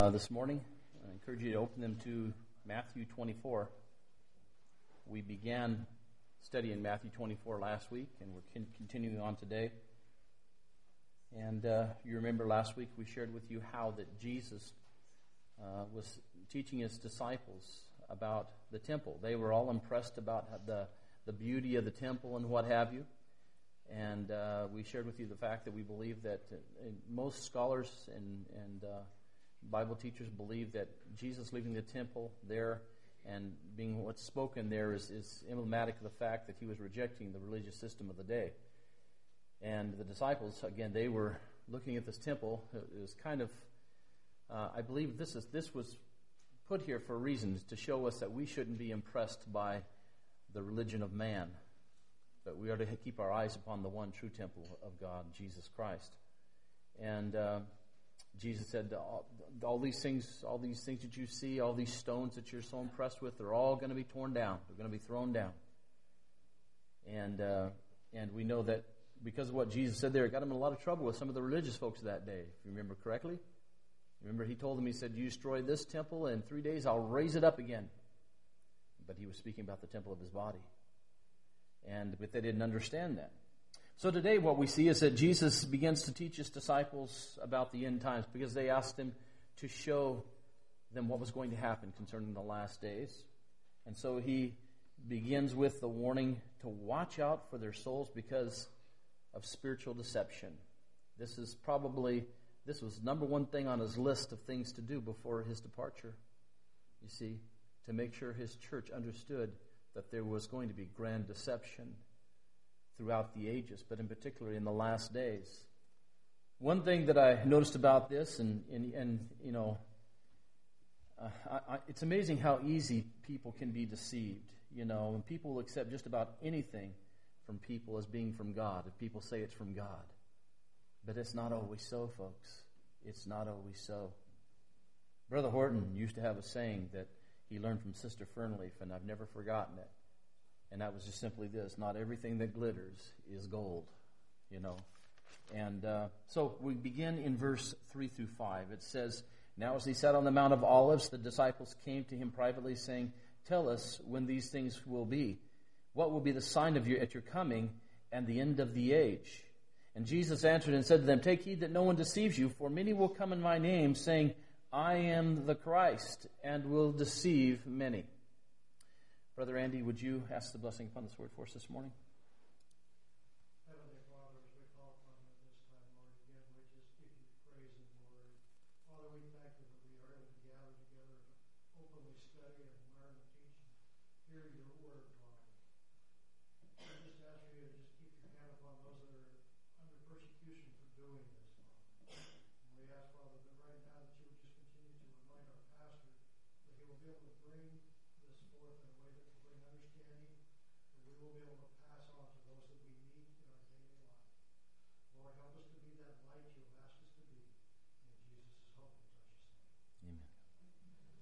This morning. I encourage you to open them to Matthew 24. We began studying Matthew 24 last week, and we're continuing on today. And you remember last week we shared with you how that Jesus was teaching his disciples about the temple. They were all impressed about the beauty of the temple and what have you. And we shared with you the fact that we believe that most scholars and Bible teachers believe that Jesus leaving the temple there and being what's spoken there is emblematic of the fact that he was rejecting the religious system of the day. And the disciples, again, they were looking at this temple. It was kind of, I believe this was put here for a reason, to show us that we shouldn't be impressed by the religion of man, but we are to keep our eyes upon the one true temple of God, Jesus Christ. And Jesus said, all these things that you see, all these stones that you're so impressed with, they're all going to be torn down. They're going to be thrown down. And we know that because of what Jesus said there, it got him in a lot of trouble with some of the religious folks that day, if you remember correctly. Remember, he told them, he said, you destroy this temple, and in 3 days I'll raise it up again. But he was speaking about the temple of his body. But they didn't understand that. So today what we see is that Jesus begins to teach his disciples about the end times because they asked him to show them what was going to happen concerning the last days. And so he begins with the warning to watch out for their souls because of spiritual deception. This was number one thing on his list of things to do before his departure. You see, to make sure his church understood that there was going to be grand deception throughout the ages, but in particular in the last days. One thing that I noticed about this, and you know, it's amazing how easy people can be deceived. You know, and people will accept just about anything from people as being from God, if people say it's from God. But it's not always so, folks. It's not always so. Brother Horton used to have a saying that he learned from Sister Fernleaf, and I've never forgotten it. And that was just simply this: not everything that glitters is gold, you know. And so we begin in verse 3 through 5. It says, now as he sat on the Mount of Olives, the disciples came to him privately, saying, tell us when these things will be. What will be the sign of at your coming and the end of the age? And Jesus answered and said to them, take heed that no one deceives you, for many will come in my name, saying, I am the Christ, and will deceive many. Brother Andy, would you ask the blessing upon this word for us this morning? Heavenly Father, as we call upon you at this time, Lord, again, we just give you praise and glory. Father, we thank you that we are able to gather together to openly study and learn and teach and hear your word, Father. I just ask you to just keep your hand upon those that are under persecution for doing this, Father. And we ask, Father, that right now that you would just continue to anoint our pastor, that he will be able to bring this forth in a way that will bring understanding, that we will be able to pass on to those that we meet in our daily life. Lord, help us to be that light you have asked us to be. In Jesus' holy and precious name. Amen.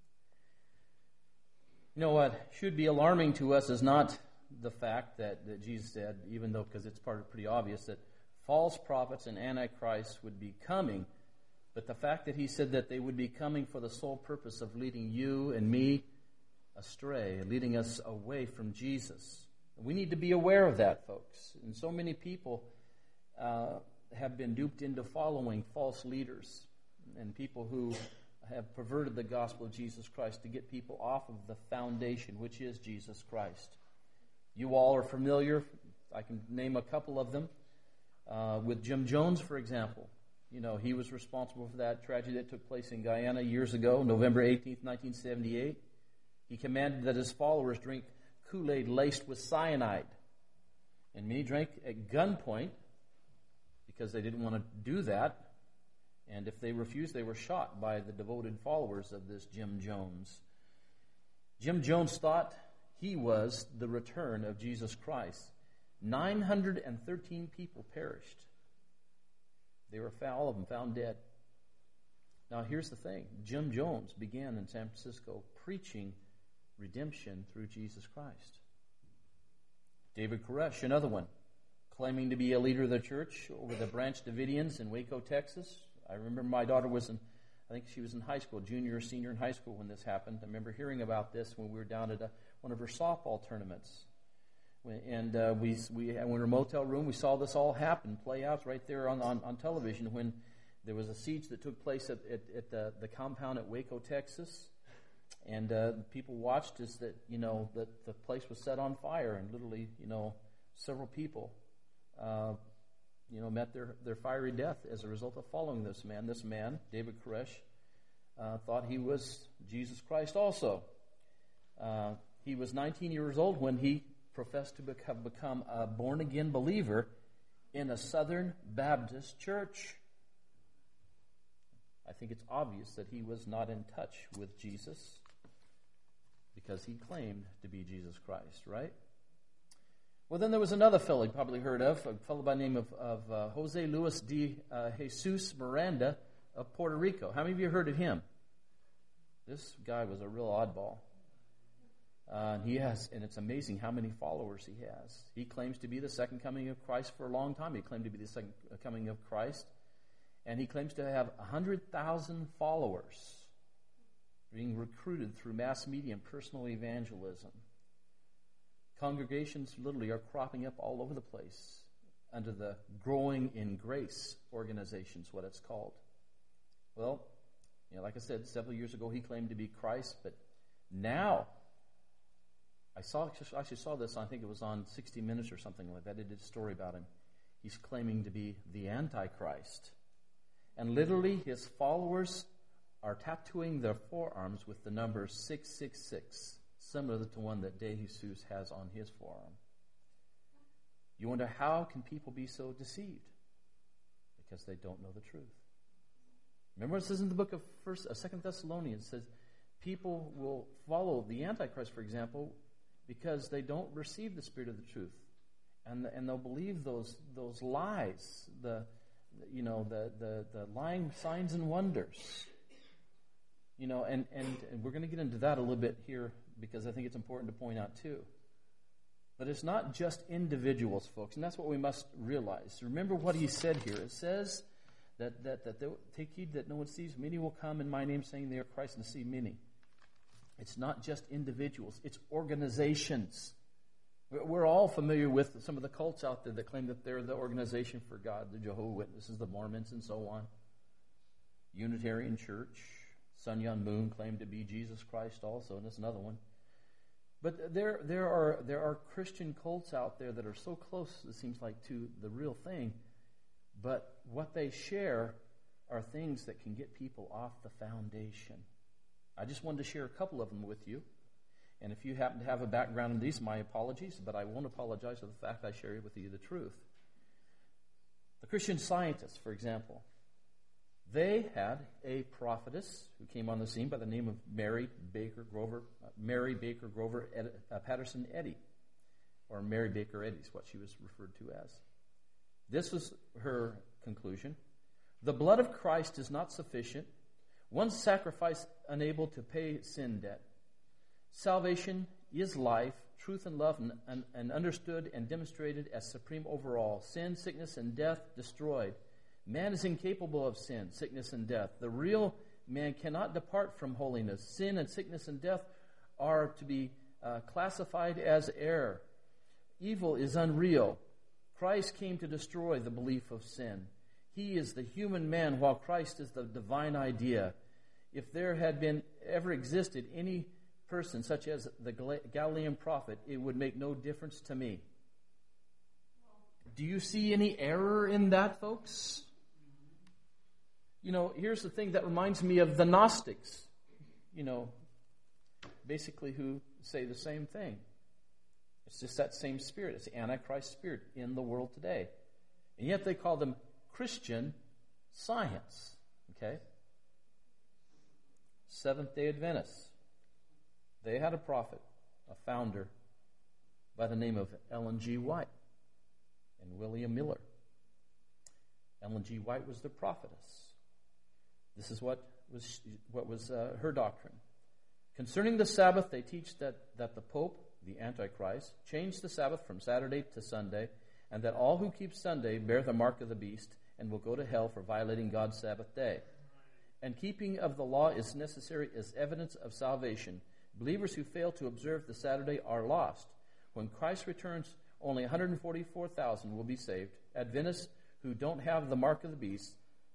You know what should be alarming to us is not the fact that Jesus said, even though, because it's pretty obvious, that false prophets and antichrists would be coming, but the fact that he said that they would be coming for the sole purpose of leading you and me astray, leading us away from Jesus. We need to be aware of that, folks. And so many people have been duped into following false leaders and people who have perverted the gospel of Jesus Christ to get people off of the foundation, which is Jesus Christ. You all are familiar, I can name a couple of them, with Jim Jones, for example. You know, he was responsible for that tragedy that took place in Guyana years ago, November 18th, 1978. He commanded that his followers drink Kool-Aid laced with cyanide. And many drank at gunpoint because they didn't want to do that. And if they refused, they were shot by the devoted followers of this Jim Jones. Jim Jones thought he was the return of Jesus Christ. 913 people perished. They were all of them found dead. Now here's the thing. Jim Jones began in San Francisco preaching redemption through Jesus Christ. David Koresh, another one, claiming to be a leader of the church over the Branch Davidians in Waco, Texas. I remember my daughter was I think she was in high school, junior or senior in high school when this happened. I remember hearing about this when we were down at one of her softball tournaments. And we were in a motel room. We saw this all happen, play out right there on television when there was a siege that took place at the compound at Waco, Texas. And people watched as that the place was set on fire, and literally several people met their fiery death as a result of following this man. This man, David Koresh, thought he was Jesus Christ also. He was 19 years old when he professed to become a born-again believer in a Southern Baptist church. I think it's obvious that he was not in touch with Jesus because he claimed to be Jesus Christ, right? Well, then there was another fellow you probably heard of, a fellow by the name of Jose Luis de Jesus Miranda of Puerto Rico. How many of you heard of him? This guy was a real oddball. And it's amazing how many followers he has. He claims to be the second coming of Christ for a long time. He claimed to be the second coming of Christ. And he claims to have 100,000 followers being recruited through mass media and personal evangelism. Congregations literally are cropping up all over the place under the Growing in Grace organization, is what it's called. Well, like I said, several years ago he claimed to be Christ, but now I actually saw this, I think it was on 60 Minutes or something like that. It did a story about him. He's claiming to be the Antichrist. And literally his followers are tattooing their forearms with the number 666, similar to one that De Jesus has on his forearm. You wonder, how can people be so deceived? Because they don't know the truth. Remember what it says in the book of 2 Thessalonians, it says people will follow the Antichrist, for example, because they don't receive the spirit of the truth, and they'll believe those lies, the lying signs and wonders, and we're going to get into that a little bit here because I think it's important to point out too. But it's not just individuals, folks, and that's what we must realize. Remember what he said here. It says that take heed that no one sees. Many will come in my name, saying they are Christ, and see many. It's not just individuals. It's organizations. We're all familiar with some of the cults out there that claim that they're the organization for God, the Jehovah's Witnesses, the Mormons, and so on. Unitarian Church, Sun Yat Moon claimed to be Jesus Christ also, and that's another one. But there are Christian cults out there that are so close, it seems like, to the real thing, but what they share are things that can get people off the foundation. I just wanted to share a couple of them with you. And if you happen to have a background in these, my apologies, but I won't apologize for the fact I share with you the truth. The Christian Scientists, for example, they had a prophetess who came on the scene by the name of Mary Baker Grover Patterson Eddy, or Mary Baker Eddy is what she was referred to as. This was her conclusion. The blood of Christ is not sufficient. One sacrifice unable to pay sin debt. Salvation is life, truth, and love, and understood and demonstrated as supreme over all. Sin, sickness, and death destroyed. Man is incapable of sin, sickness, and death. The real man cannot depart from holiness. Sin and sickness and death are to be classified as error. Evil is unreal. Christ came to destroy the belief of sin. He is the human man, while Christ is the divine idea. If there had been ever existed any person such as the Galilean prophet, it would make no difference to me. Do you see any error in that, folks? Here's the thing that reminds me of the Gnostics, basically who say the same thing. It's just that same spirit. It's the Antichrist spirit in the world today. And yet they call them Christian Science. Okay? Seventh-day Adventists. They had a prophet, a founder, by the name of Ellen G. White and William Miller. Ellen G. White was the prophetess. This is what was her doctrine. Concerning the Sabbath, they teach that the Pope, the Antichrist, changed the Sabbath from Saturday to Sunday, and that all who keep Sunday bear the mark of the beast and will go to hell for violating God's Sabbath day. and keeping of the law is necessary as evidence of salvation. Believers who fail to observe the Saturday are lost. When Christ returns, only 144,000 will be saved. Adventists who don't have the mark of the beast,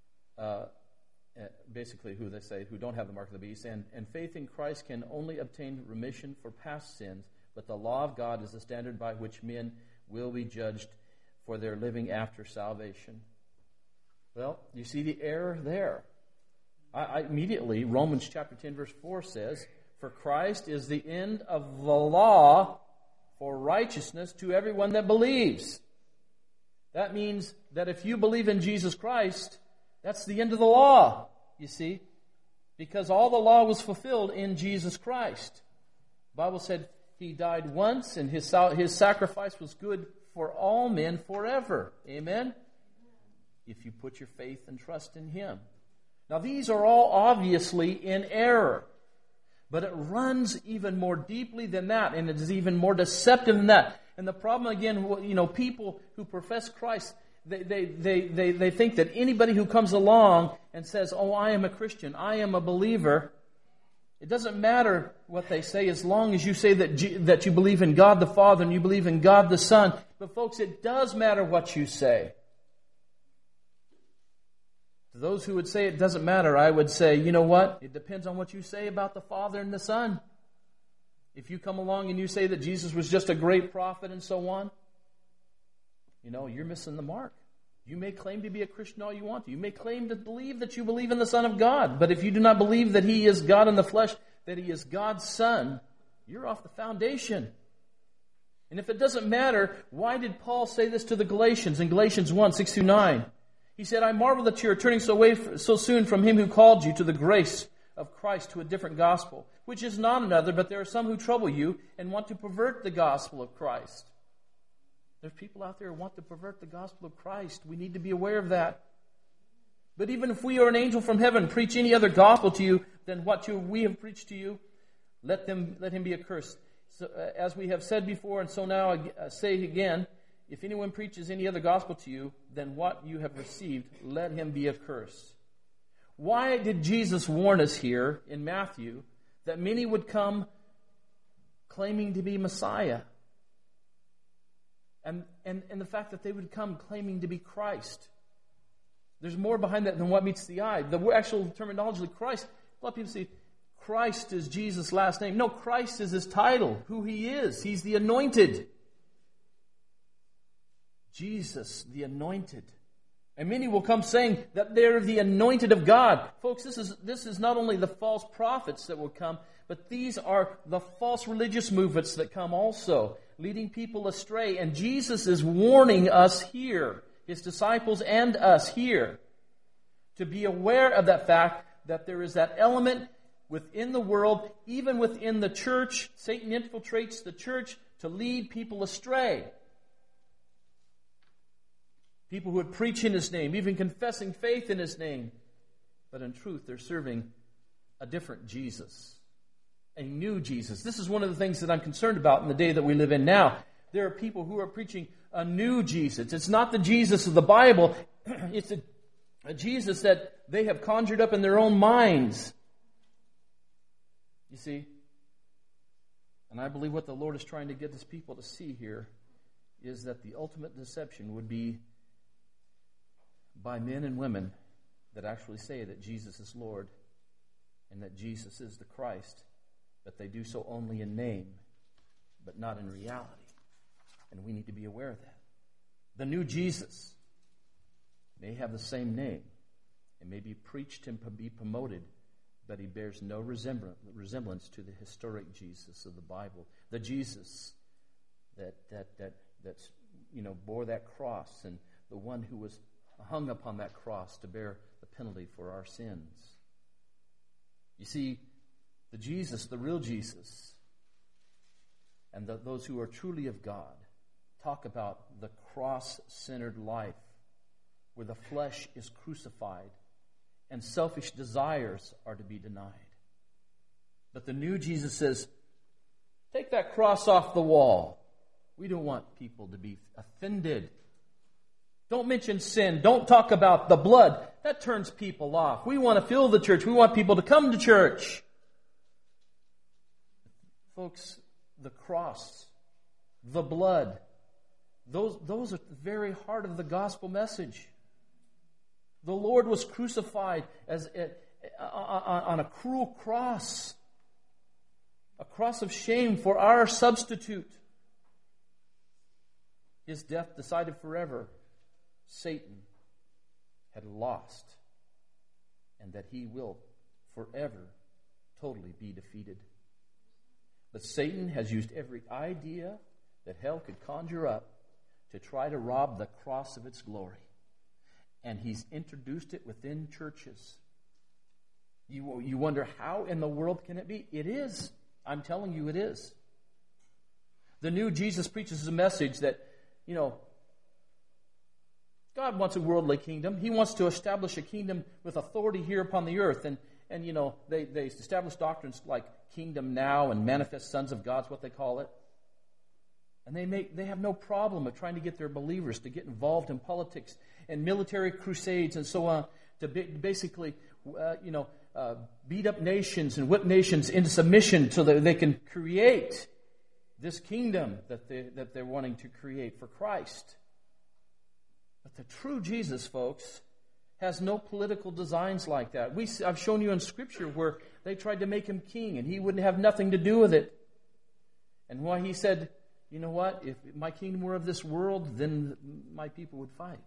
basically who they say, who don't have the mark of the beast, and faith in Christ can only obtain remission for past sins, but the law of God is the standard by which men will be judged for their living after salvation. Well, you see the error there. I immediately, Romans chapter 10, verse 4 says, "For Christ is the end of the law for righteousness to everyone that believes." That means that if you believe in Jesus Christ, that's the end of the law, you see, because all the law was fulfilled in Jesus Christ. The Bible said He died once, and His sacrifice was good for all men forever. Amen? If you put your faith and trust in Him. Now, these are all obviously in error, but it runs even more deeply than that, and it is even more deceptive than that. And the problem, again, people who profess Christ, they think that anybody who comes along and says, "Oh, I am a Christian, I am a believer," it doesn't matter what they say as long as you say that you believe in God the Father and you believe in God the Son. But folks, it does matter what you say. To those who would say it doesn't matter, I would say, you know what? It depends on what you say about the Father and the Son. If you come along and you say that Jesus was just a great prophet and so on, you're missing the mark. You may claim to be a Christian all you want to. You may claim to believe that you believe in the Son of God. But if you do not believe that He is God in the flesh, that He is God's Son, you're off the foundation. And if it doesn't matter, why did Paul say this to the Galatians in Galatians 1, 6-9? He said, "I marvel that you are turning so soon from Him who called you to the grace of Christ to a different gospel, which is not another, but there are some who trouble you and want to pervert the gospel of Christ." There's people out there who want to pervert the gospel of Christ. We need to be aware of that. But even if we or an angel from heaven preach any other gospel to you than what we have preached to you, let him be accursed. So, as we have said before, and so now I say again, if anyone preaches any other gospel to you than what you have received, let him be accursed. Why did Jesus warn us here in Matthew that many would come claiming to be Messiah? And the fact that they would come claiming to be Christ. There's more behind that than what meets the eye. The actual terminology, Christ, a lot of people say, Christ is Jesus' last name. No, Christ is His title, who He is. He's the anointed. Jesus, the anointed. And many will come saying that they're the anointed of God. Folks, this is not only the false prophets that will come, but these are the false religious movements that come also, leading people astray. And Jesus is warning us here, His disciples and us here, to be aware of that fact that there is that element within the world, even within the church. Satan infiltrates the church to lead people astray. People who would preach in His name, even confessing faith in His name. But in truth, they're serving a different Jesus. A new Jesus. This is one of the things that I'm concerned about in the day that we live in now. There are people who are preaching a new Jesus. It's not the Jesus of the Bible. It's a Jesus that they have conjured up in their own minds. You see? And I believe what the Lord is trying to get His people to see here is that the ultimate deception would be by men and women that actually say that Jesus is Lord and that Jesus is the Christ, but they do so only in name, but not in reality. And we need to be aware of that. The new Jesus may have the same name and may be preached and be promoted, but He bears no resemblance to the historic Jesus of the Bible. The Jesus that bore that cross, and the one who was hung upon that cross to bear the penalty for our sins. You see, the Jesus, the real Jesus, and those who are truly of God, talk about the cross-centered life where the flesh is crucified and selfish desires are to be denied. But the new Jesus says, take that cross off the wall. We don't want people to be offended. Don't mention sin. Don't talk about the blood. That turns people off. We want to fill the church. We want people to come to church. Folks, the cross, the blood, those are the very heart of the gospel message. The Lord was crucified on a cruel cross, a cross of shame for our substitute. His death decided forever Satan had lost, and that he will forever totally be defeated. But Satan has used every idea that hell could conjure up to try to rob the cross of its glory. And he's introduced it within churches. You wonder, how in the world can it be? It is. I'm telling you, it is. The new Jesus preaches a message that, God wants a worldly kingdom. He wants to establish a kingdom with authority here upon the earth. And they establish doctrines like kingdom now and manifest sons of God is what they call it. And they have no problem of trying to get their believers to get involved in politics and military crusades and so on, to basically, beat up nations and whip nations into submission so that they can create this kingdom that they're wanting to create for Christ. But the true Jesus, folks, has no political designs like that. I've shown you in Scripture where they tried to make him king and he wouldn't have nothing to do with it. And why he said, you know what, if my kingdom were of this world, then my people would fight.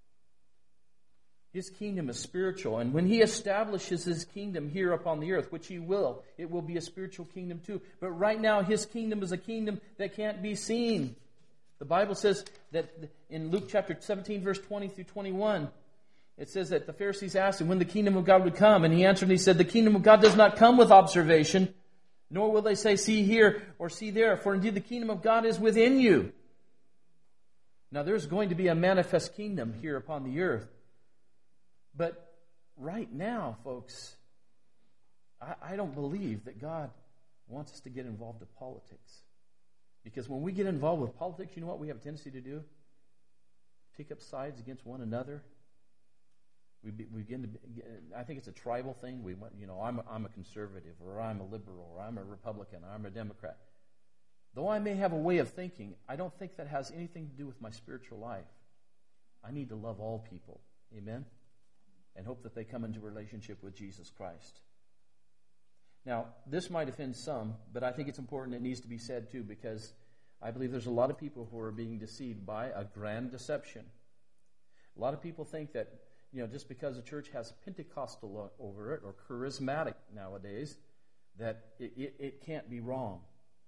His kingdom is spiritual. And when he establishes his kingdom here upon the earth, which he will, it will be a spiritual kingdom too. But right now, his kingdom is a kingdom that can't be seen. The Bible says that in Luke chapter 17, verse 20 through 21, it says that the Pharisees asked him when the kingdom of God would come. And he answered and he said, the kingdom of God does not come with observation, nor will they say, see here or see there. For indeed the kingdom of God is within you. Now there's going to be a manifest kingdom here upon the earth. But right now, folks, I don't believe that God wants us to get involved in politics. Because when we get involved with politics, you know what we have a tendency to do? Pick up sides against one another. We begin to. I think it's a tribal thing. I'm a conservative, or I'm a liberal, or I'm a Republican, or I'm a Democrat. Though I may have a way of thinking, I don't think that has anything to do with my spiritual life. I need to love all people. Amen? And hope that they come into a relationship with Jesus Christ. Now, this might offend some, but I think it's important. It needs to be said too, because I believe there's a lot of people who are being deceived by a grand deception. A lot of people think that, just because a church has Pentecostal over it, or charismatic nowadays, that it can't be wrong.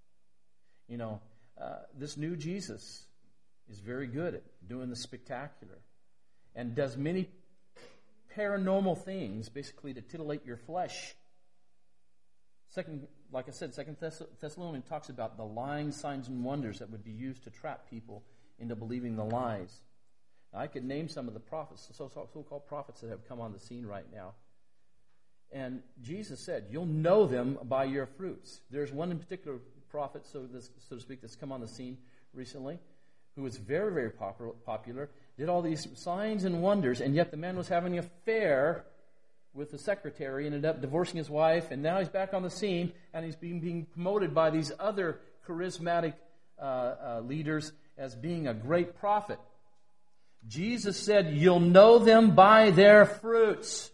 This new Jesus is very good at doing the spectacular and does many paranormal things, basically to titillate your flesh. Like I said, 2 Thessalonians talks about the lying signs and wonders that would be used to trap people into believing the lies. Now, I could name some of the prophets, so-called prophets that have come on the scene right now. And Jesus said, you'll know them by your fruits. There's one in particular prophet, so to speak, that's come on the scene recently, who was very, very popular, did all these signs and wonders, and yet the man was having an affair with the secretary, ended up divorcing his wife, and now he's back on the scene, and he's being promoted by these other charismatic leaders as being a great prophet. Jesus said, you'll know them by their fruits.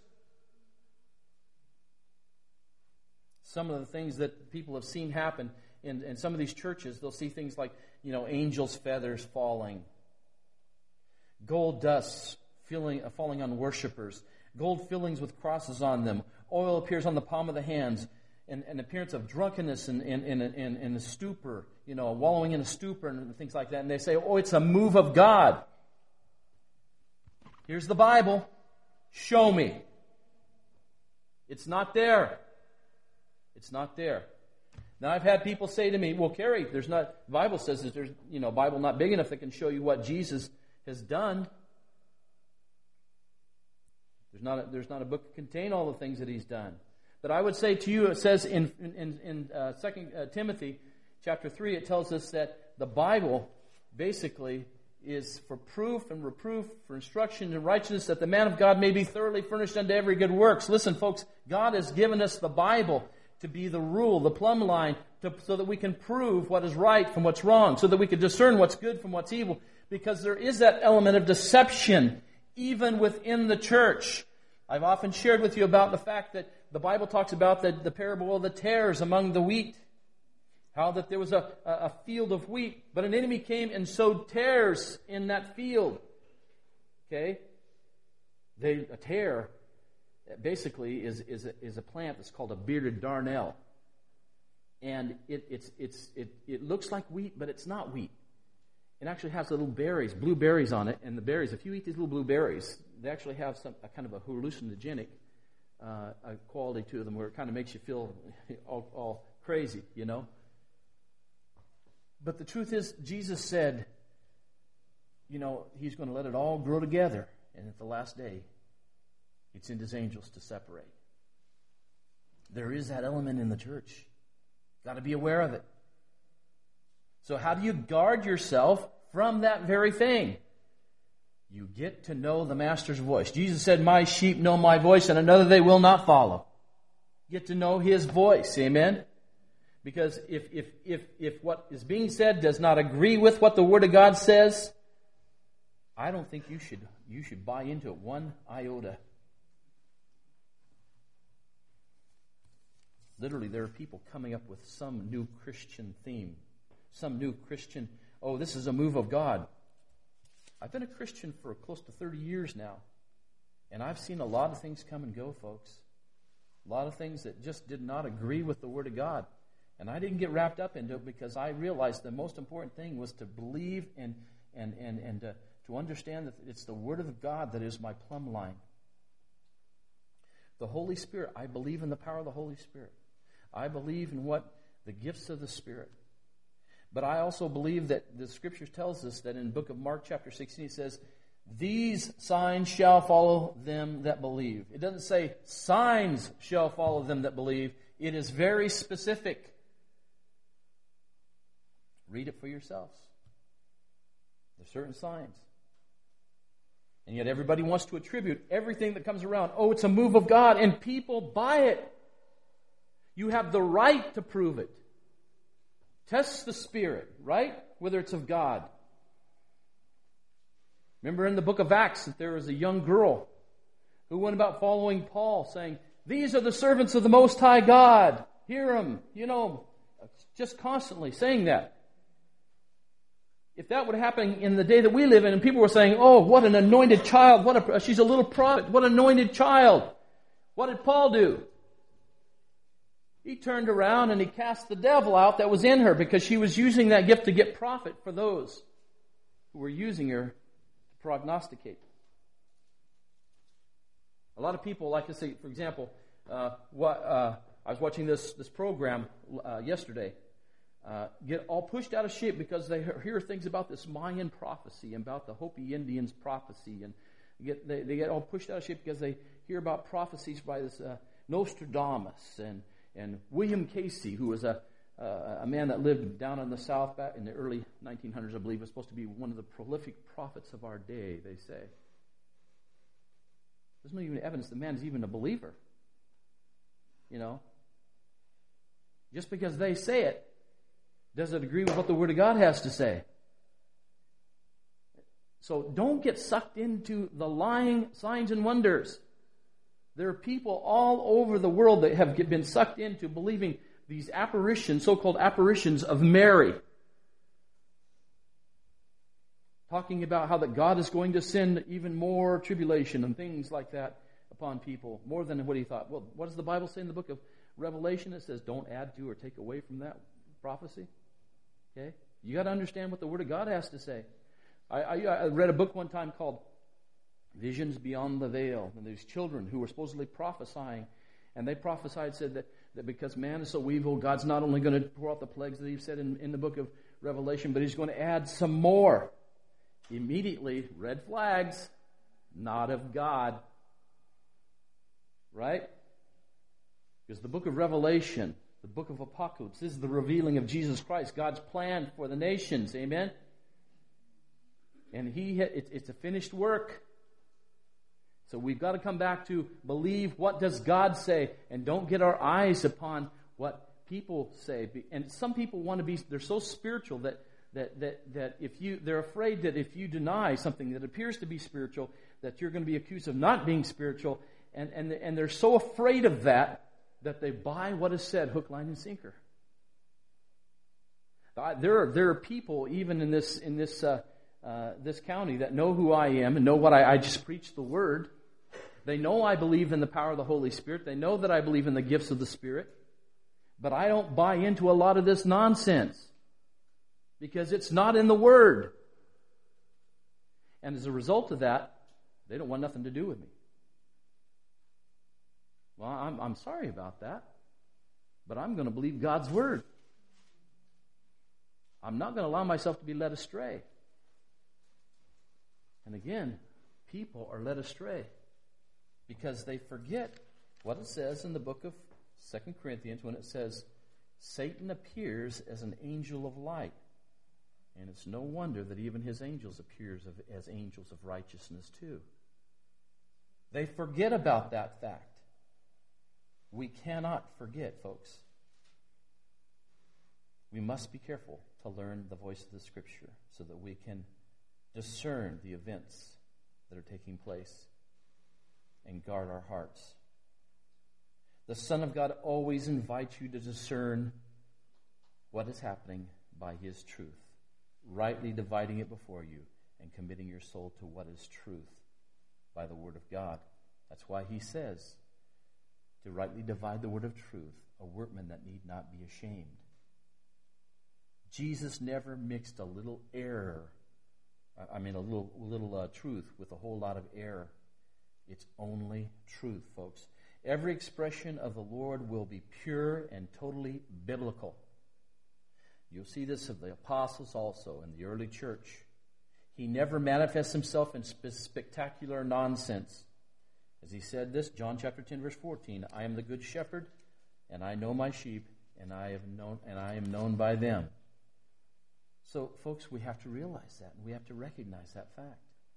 Some of the things that people have seen happen in some of these churches, they'll see things like, angels' feathers falling, gold dust falling on worshipers, gold fillings with crosses on them, oil appears on the palm of the hands, and an appearance of drunkenness in a stupor, wallowing in a stupor and things like that. And they say, it's a move of God. Here's the Bible. Show me. It's not there. It's not there. Now, I've had people say to me, well, Kerry, the Bible says that there's, Bible not big enough that can show you what Jesus has done. There's not a book to contain all the things that he's done. But I would say to you, it says in 2 Timothy chapter 3, it tells us that the Bible basically is for proof and reproof, for instruction in righteousness, that the man of God may be thoroughly furnished unto every good works. Listen, folks, God has given us the Bible to be the rule, the plumb line, so that we can prove what is right from what's wrong, so that we can discern what's good from what's evil, because there is that element of deception even within the church. I've often shared with you about the fact that the Bible talks about the parable of the tares among the wheat. How that there was a field of wheat, but an enemy came and sowed tares in that field. Okay? A tare basically is a plant that's called a bearded darnel. And it looks like wheat, but it's not wheat. It actually has little berries, blue berries on it, and the berries, if you eat these little blue berries, they actually have a kind of a hallucinogenic quality to them where it kind of makes you feel all crazy, you know. But the truth is, Jesus said, you know, He's going to let it all grow together. And at the last day, He'd send His angels to separate. There is that element in the church. Got to be aware of it. So how do you guard yourself from that very thing? You get to know the Master's voice. Jesus said, my sheep know my voice, and another they will not follow. Get to know His voice. Amen? Because if what is being said does not agree with what the Word of God says, I don't think you should buy into it one iota. Literally, there are people coming up with some new Christian theme, some new Christian, this is a move of God. I've been a Christian for close to 30 years now, and I've seen a lot of things come and go, folks. A lot of things that just did not agree with the Word of God. And I didn't get wrapped up into it because I realized the most important thing was to believe and to understand that it's the Word of God that is my plumb line. The Holy Spirit, I believe in the power of the Holy Spirit. I believe in what the gifts of the Spirit. But I also believe that the Scriptures tells us that in the book of Mark chapter 16 it says, these signs shall follow them that believe. It doesn't say signs shall follow them that believe. It is very specific. Read it for yourselves. There's certain signs. And yet everybody wants to attribute everything that comes around. Oh, it's a move of God, and people buy it. You have the right to prove it. Test the Spirit, right? Whether it's of God. Remember in the book of Acts that there was a young girl who went about following Paul saying, these are the servants of the Most High God. Hear them. You know, just constantly saying that. If that would happen in the day that we live in, and people were saying, oh, what an anointed child, she's a little prophet, what an anointed child. What did Paul do? He turned around and he cast the devil out that was in her because she was using that gift to get profit for those who were using her to prognosticate. A lot of people, like to say, for example, I was watching this program yesterday. Get all pushed out of shape because they hear things about this Mayan prophecy and about the Hopi Indians prophecy, and they get all pushed out of shape because they hear about prophecies by this Nostradamus and William Casey, who was a man that lived down in the South back in the early 1900s, I believe, was supposed to be one of the prolific prophets of our day, they say. There's no even evidence the man's even a believer. You know? Just because they say it, does it agree with what the Word of God has to say? So don't get sucked into the lying signs and wonders. There are people all over the world that have been sucked into believing these apparitions, so-called apparitions of Mary. Talking about how that God is going to send even more tribulation and things like that upon people, more than what he thought. Well, what does the Bible say in the book of Revelation? It says, don't add to or take away from that prophecy. Okay? You got to understand what the Word of God has to say. I read a book one time called Visions Beyond the Veil. And there's children who were supposedly prophesying. And they prophesied, said that because man is so evil, God's not only going to pour out the plagues that he said in the book of Revelation, but he's going to add some more. Immediately, red flags, not of God. Right? Because the book of Revelation, the book of Apocalypse, this is the revealing of Jesus Christ, God's plan for the nations. Amen? And it's a finished work. So we've got to come back to believe what does God say, and don't get our eyes upon what people say. And some people want to be, they're so spiritual that they're afraid that if you deny something that appears to be spiritual, that you're going to be accused of not being spiritual. And they're so afraid of that they buy what is said hook, line, and sinker. There are people even in this county that know who I am and know what I just preach the Word. They know I believe in the power of the Holy Spirit. They know that I believe in the gifts of the Spirit. But I don't buy into a lot of this nonsense because it's not in the Word. And as a result of that, they don't want nothing to do with me. Well, I'm sorry about that, but I'm going to believe God's Word. I'm not going to allow myself to be led astray. And again, people are led astray because they forget what it says in the book of 2 Corinthians when it says, Satan appears as an angel of light. And it's no wonder that even his angels appear as angels of righteousness too. They forget about that fact. We cannot forget, folks. We must be careful to learn the voice of the Scripture so that we can discern the events that are taking place and guard our hearts. The Son of God always invites you to discern what is happening by His truth, rightly dividing it before you and committing your soul to what is truth by the Word of God. That's why He says to rightly divide the word of truth, a workman that need not be ashamed. Jesus never mixed a little error, a little truth with a whole lot of error. It's only truth, folks. Every expression of the Lord will be pure and totally biblical. You'll see this of the apostles also in the early church. He never manifests himself in spectacular nonsense. As he said this, John chapter 10, verse 14, I am the good shepherd, and I know my sheep, and I am known by them. So, folks, we have to realize that, and we have to recognize that fact.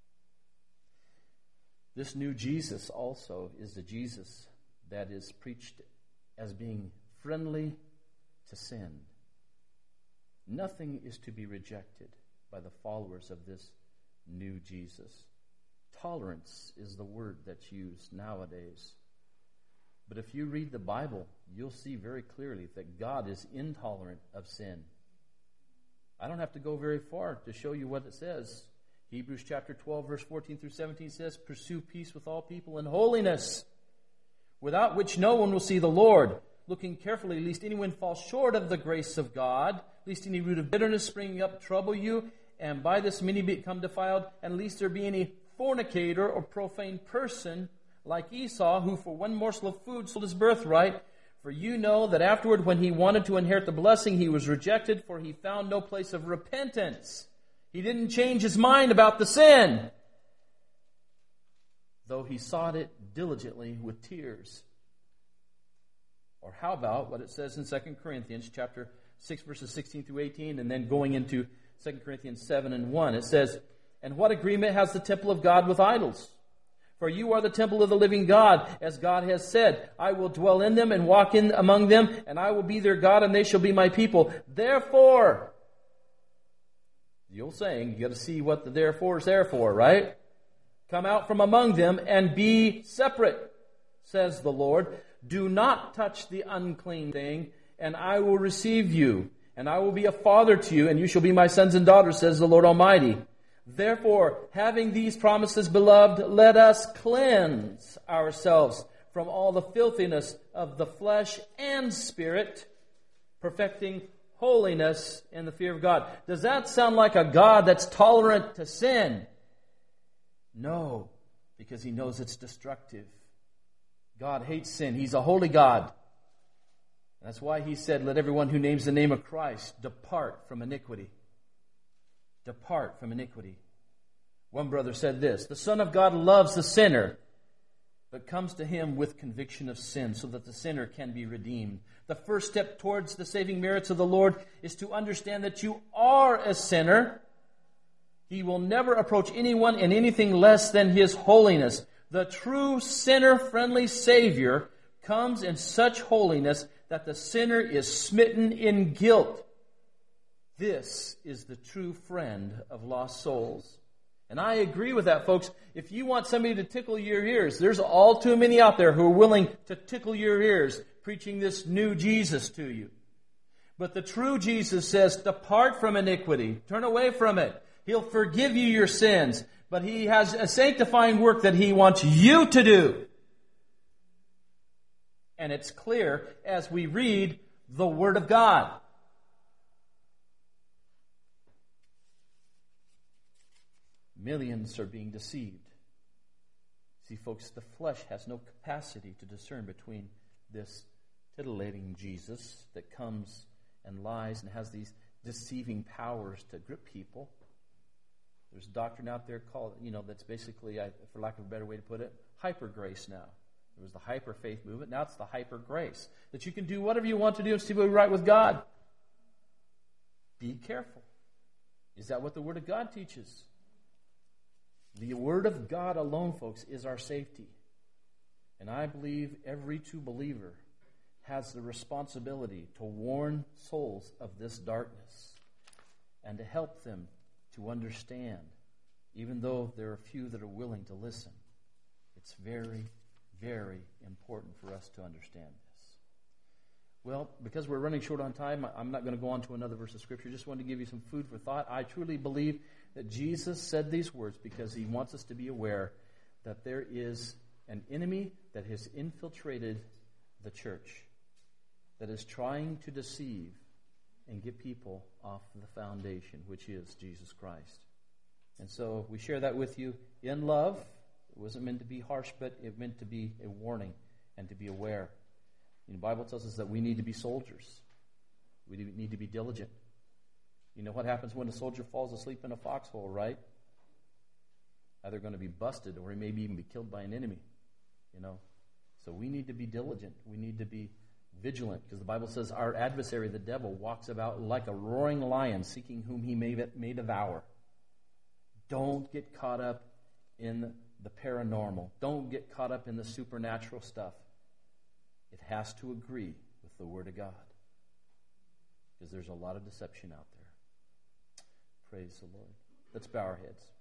This new Jesus also is the Jesus that is preached as being friendly to sin. Nothing is to be rejected by the followers of this new Jesus. Tolerance is the word that's used nowadays. But if you read the Bible, you'll see very clearly that God is intolerant of sin. I don't have to go very far to show you what it says. Hebrews chapter 12, verse 14 through 17 says, Pursue peace with all people and holiness, without which no one will see the Lord. Looking carefully, lest anyone fall short of the grace of God, lest any root of bitterness springing up trouble you, and by this many become defiled, and lest there be any fornicator or profane person like Esau, who for one morsel of food sold his birthright. For you know that afterward, when he wanted to inherit the blessing, he was rejected, for he found no place of repentance. He didn't change his mind about the sin, though he sought it diligently with tears. Or how about what it says in 2 Corinthians chapter 6, verses 16 through 18, and then going into 2 Corinthians 7 and 1. It says, And what agreement has the temple of God with idols? For you are the temple of the living God, as God has said, I will dwell in them and walk in among them, and I will be their God, and they shall be my people. Therefore, the old saying, you got to see what the therefore is there for, right? Come out from among them and be separate, says the Lord. Do not touch the unclean thing, and I will receive you, and I will be a father to you, and you shall be my sons and daughters, says the Lord Almighty. Therefore, having these promises, beloved, let us cleanse ourselves from all the filthiness of the flesh and spirit, perfecting holiness in the fear of God. Does that sound like a God that's tolerant to sin? No, because He knows it's destructive. God hates sin. He's a holy God. That's why He said, let everyone who names the name of Christ depart from iniquity. Depart from iniquity. One brother said this, the Son of God loves the sinner, but comes to Him with conviction of sin so that the sinner can be redeemed. The first step towards the saving merits of the Lord is to understand that you are a sinner He will never approach anyone in anything less than His holiness. The true sinner-friendly Savior comes in such holiness that the sinner is smitten in guilt. This is the true friend of lost souls. And I agree with that, folks. If you want somebody to tickle your ears, there's all too many out there who are willing to tickle your ears, preaching this new Jesus to you. But the true Jesus says, depart from iniquity. Turn away from it. He'll forgive you your sins. But He has a sanctifying work that He wants you to do. And it's clear as we read the Word of God. Millions are being deceived. See, folks, the flesh has no capacity to discern between this titillating Jesus that comes and lies and has these deceiving powers to grip people. There's a doctrine out there called, that's basically, for lack of a better way to put it, hyper grace now. There was the hyper faith movement. Now it's the hyper grace. That you can do whatever you want to do and still be right with God. Be careful. Is that what the Word of God teaches? The Word of God alone, folks, is our safety. And I believe every true believer has the responsibility to warn souls of this darkness and to help them to understand, even though there are few that are willing to listen. It's very, very important for us to understand this. Well, because we're running short on time, I'm not going to go on to another verse of Scripture. Just wanted to give you some food for thought. I truly believe that Jesus said these words because He wants us to be aware that there is an enemy that has infiltrated the church, that is trying to deceive and get people off the foundation, which is Jesus Christ. And so we share that with you in love. It wasn't meant to be harsh, but it meant to be a warning and to be aware. The Bible tells us that we need to be soldiers. We need to be diligent. You know what happens when a soldier falls asleep in a foxhole, right? Either going to be busted or he may even be killed by an enemy. So we need to be diligent. We need to be vigilant, because the Bible says our adversary, the devil, walks about like a roaring lion, seeking whom he may devour. Don't get caught up in the paranormal. Don't get caught up in the supernatural stuff. It has to agree with the Word of God, because there's a lot of deception out there. Praise the Lord. Let's bow our heads.